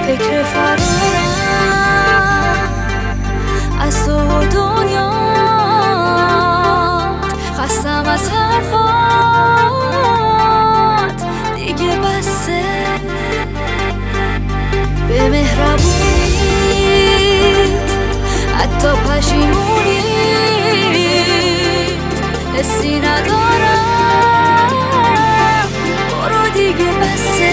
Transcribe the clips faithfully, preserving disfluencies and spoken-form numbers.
فکر فرارم از تو و دنیا، خستم از حرفات دیگه بسه. به مهربونیت حتی پشیمونیت حسی ندارم، برو دیگه بسه.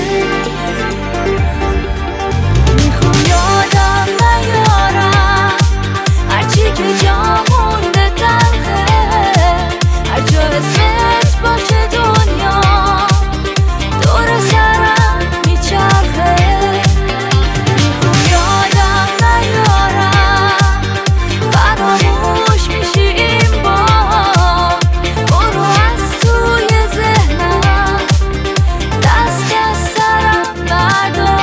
میخوام یادم نیارم هرچی که جا مونده تلخه، هر جا اسمت باشه دنیا دور سرم میچرخه. میخوام یادم نیارم فراموش میشی این بار، برو از توی ذهنم دست از سرم بردار.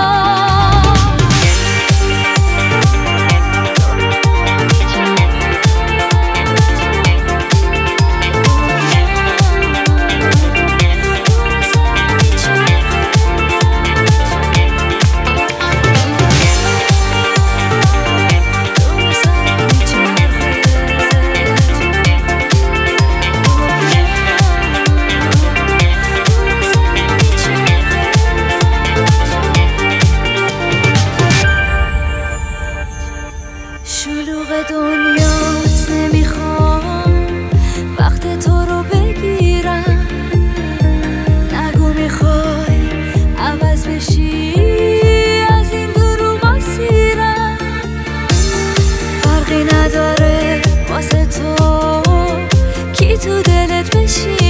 شلوغ دنیات نمیخوام وقت تو رو بگیرم، نگو میخوای عوض بشی از این دروغا سیرم. فرقی نداره واسه تو کی تو دلت بشی،